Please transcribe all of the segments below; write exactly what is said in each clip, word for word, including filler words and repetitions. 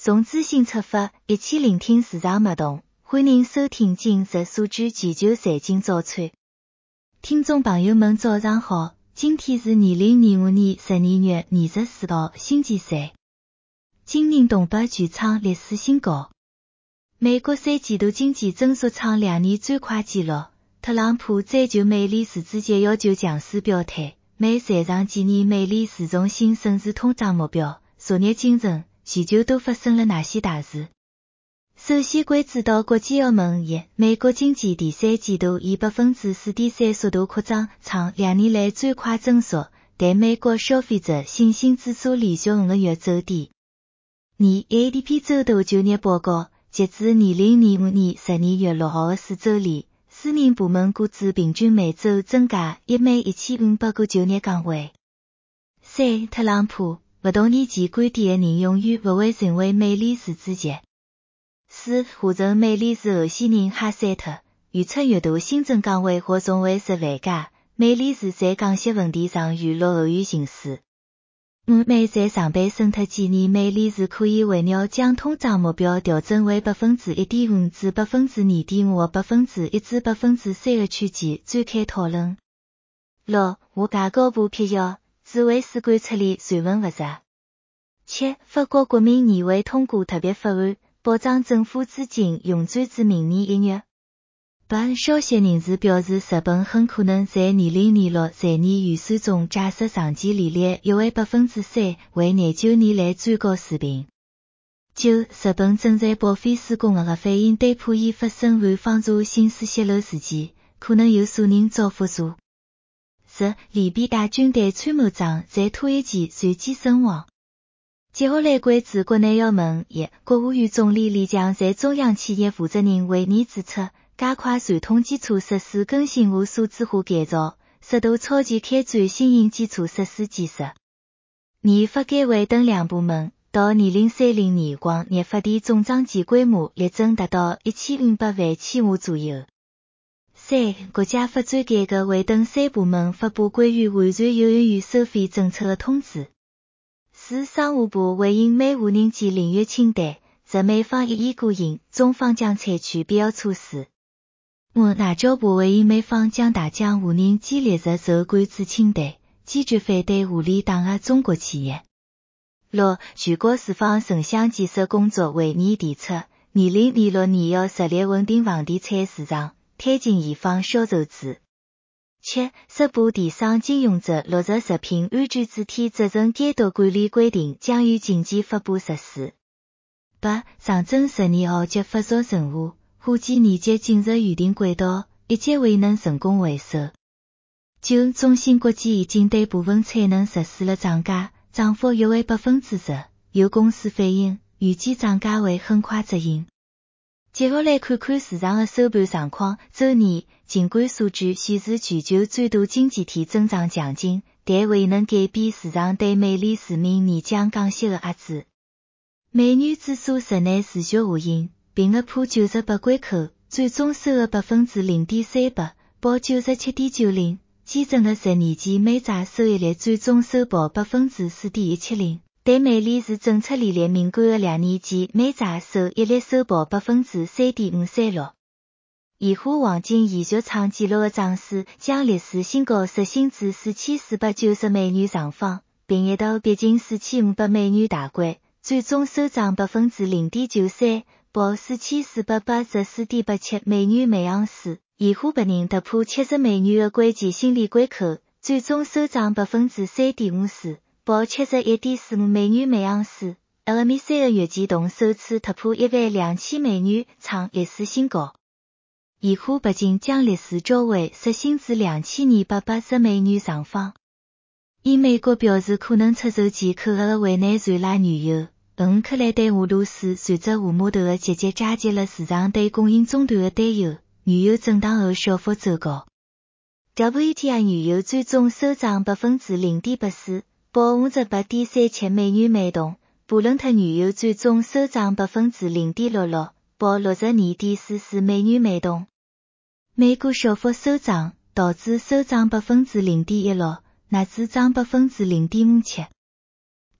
从资讯出发，一起聆听市场脉动。欢迎收听今日数据全球财经早餐。听众朋友们早上好，今天是二零二五年十二月二十四号星期三。今年东北全创历史新高。美国三季度经济增速创两年最快纪录。特朗普追求美联储主席要求强势表态，美财长建议美联储重新审视通胀目标。昨日清晨，全球都发生了哪些大事？首先关注到国际澳门一，美国经济第三季度以百分之四点三速度扩张，创两年来最快增速，但美国消费者信心指数连续五个月走低。二 A D P 周度就业报告，截至二零二五年十二月六号的四周里，私人部门雇主平均每周增加一万一千五百个就业岗位。三、特朗普不同意其观点的人永远不会成为美联储主席。四、华盛美联储候选人哈塞特预测越大新增岗位或从会十万家，美联储在降息问题上远落后于形势。五、美债上班审特建议美联储可以围绕将通胀目标调整为百分之一点五至百分之二点五或百分之一至百分之三的区间展开讨论。六、外交部辟谣，智慧水管处理传闻不实。七、法国国民议会通过特别法案，保障政府资金用转至明年一月。八、消息人士表示，日本很可能在二零二六财年预算中假设长期利率约为百分之三，为廿九年来最高水平。九、日本正在报废施工的核反应堆破译发生环放射性水泄漏事件，可能有数人遭辐射。十、利比亚军队参谋长在土耳其随机身亡。接下来关注国内要闻一，国务院总理李强在中央企业负责人会议指出，加快传统基础设施更新和数字化改造，适度超前开展新型基础设施建设。二、发改委等两部门到二零三零年光热发电总装机规模力争达到一千五百万千瓦左右。三、国家发展改革委等三部门发布关于完善幼儿园收费政策的通知。四、商务部回应美无人机领域清单，指美方一意孤行，中方将采取必要措施。五、外交部回应美方将大疆无人机列入受管制清单，坚决反对无理打压中国企业。六、全国住房城乡建设工作会议提出，二零二六年要实力稳定房地产市场，推进严防销售制。七、十部电商经营者落实食品安全主体责任监督管理规定将于近期发布实施。八、长征十二号机发射任务，火箭年级进入预定轨道，一直未能成功回收。九、中芯国际已经对部分产能实施了涨价，涨幅约为百分之十，有公司反映，预计涨价会很快执行。接下来看看市场的收盘状况。周二，尽管数据显示全球最大经济体增长强劲，但未能改变市场对美联储明年将降息的压制。美元指数日内持续下行，并突破九十八关口，最终收了百分之零点三八，报九十七点九零。基准的十年期美债收益率最终收报百分之四点一七零。对美联储政策利率敏感的两年期美债收益率收报百分之三点五三六。现货黄金延续创纪录的涨势，将历史新高刷新至四千四百九十美元上方，并一度逼近四千五百美元大关，最终收涨百分之零点九三，报四千四百八十四点八七美元每盎司。现货白银突破七十美元的关键心理关口，最终收涨百分之三点五四。报七十一点四五美元每盎司，俄罗斯的月期铜首次突破一万两千美元，创历史新高。现货白金将历史高位刷新至两千二百八十美元上方。以美国表示可能出售其口额的委内瑞拉原油，五克莱对俄罗斯船只和码头的积极加剧了市场对供应中断的担忧，原油震荡后小幅走高。W T I 原油最终收涨百分之零点八四。报五十八点三七美元每桶，布伦特原油最终收涨百分之零点六六，报六十二点四四美元每桶。美股小幅收涨，道指收涨百分之零点一六，纳指涨百分之零点五七。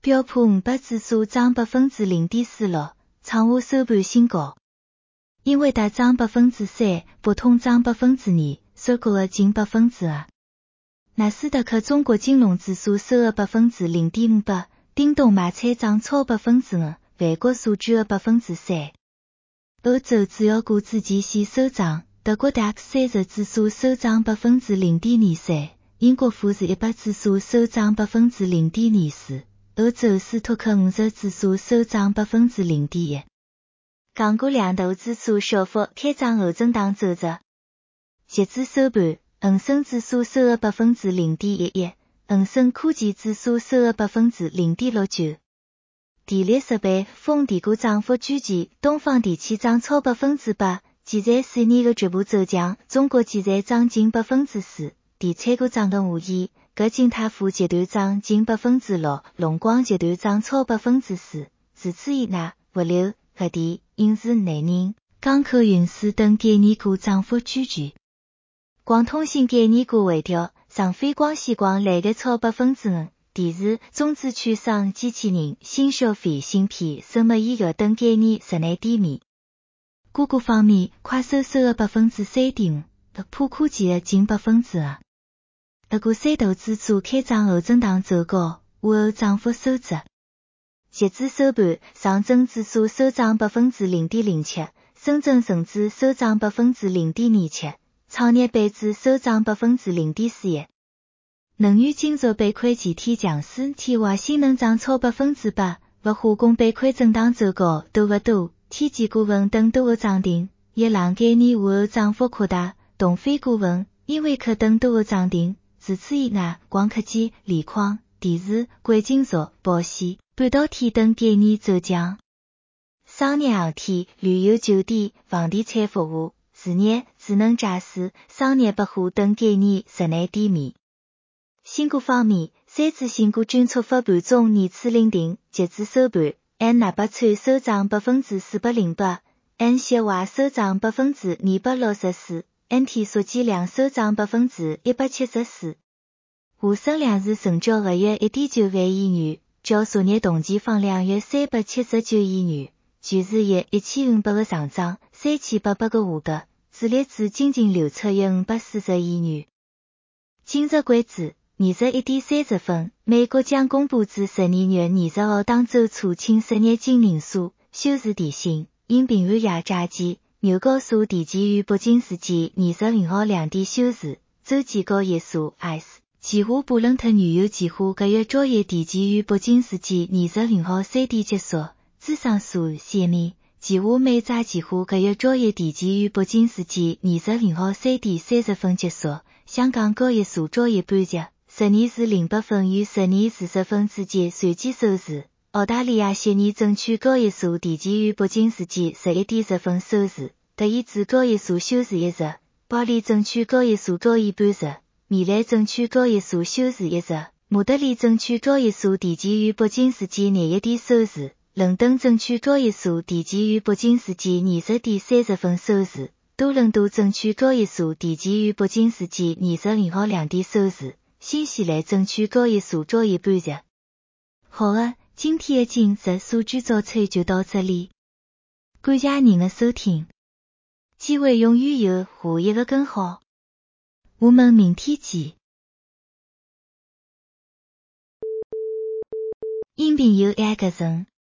标普五百指数涨 百分之零点四六， 创下收盘新高。英伟达涨 百分之三， 博通涨 百分之二， 收购额近 百分之二。纳斯达克中国金融指数收额 百分之零点五八， 叮咚买菜涨超 百分之五， 韩国数据额 百分之三。欧洲主要股指期线收涨，德国 D A X 三十指数收涨 百分之零点二三， 英国富时一百指数收涨 百分之零点二四， 欧洲斯托克五十指数收涨 百分之零点一。港股两大指数小幅开涨后震荡走着。截至收盘，恒生指数收额 百分之零点一一， 恒生科技指数收额 百分之零点六九。电力设备、风电股涨幅居前，东方电气涨超 百分之八， 建材四年的局部走强，中国建材涨近 百分之四， 地产股涨得无言，搿景泰富集团涨近 百分之六， 龙光集团涨超 百分之四。除此以外，物流、核电、影视内人、港口运输等概念股涨幅居前。光通信概念股回调，上飞光矽光累计超 百分之五， 电视、中资券商、机器人、新消费、芯片、生物医药等概念日内低迷。个股方面，快手收额 百分之三点五， 特普科技的近 百分之二。不过三大指数开涨后震荡走高，午后涨幅收窄。截至收盘，上证指数收涨 百分之零点零七， 深圳成指收涨 百分之零点二七， 创业板指收涨 百分之零点四一。能源今朝板块集体强势，天华新能涨超 百分之八， 物化工板块震荡走高，都勿多，天基股份等多个涨停，一浪概念午后涨幅扩大，东飞股份、英伟克等多个涨停。除此以外，光刻机、锂矿、电池、贵金属、保险、半导体等概念走强。商业航天、旅游酒店、房地产服务、事业、智能驾驶、商业百货等概念日内低迷。新股方面，三只新股均触发盘中二次领停，截至收盘 ，N 纳百川收涨 百分之四百零八， N 协华收涨 百分之二百六十四， N 天数计量收涨 百分之一百七十四。沪深两市成交额约 一点九万亿元，较昨日同期放量约三百七十九亿元，全市约一千五百个上涨，三千八百个下跌，主力资金净流出约五百四十亿元。今日关注二十一点三十分，美国将公布至十二月二十号当周出清失业金人数，休市提醒。因平安夜假期，纽交所提前于北京时间二十五号两点休市，洲际交易所 I C E 期货布伦特原油期货隔月交易提前于北京时间二十五号三点结束，芝商所 C M E 期货美债期货隔月交易提前于北京时间二十五号三点三十分结束，香港交易所交易半日十二时零八分与十二四十分之间随机收市。澳大利亚悉尼证券交易所提前于北京时间十一点十分收市，德意志交易所休市一日，巴黎证券交易所交易半日，米兰证券交易所休市一日，马德里证券交易所提前于北京时间廿一点收市，伦敦证券交易所提前于北京时间二十点三十分收市，多伦多证券交易所提前于北京时间二十五号两点收市，新西兰证券交易所交易半日。好的，今天的今日数据早餐就到这里，感谢您的收听，机会永远有下一个更好，我们明天见。音频由爱格人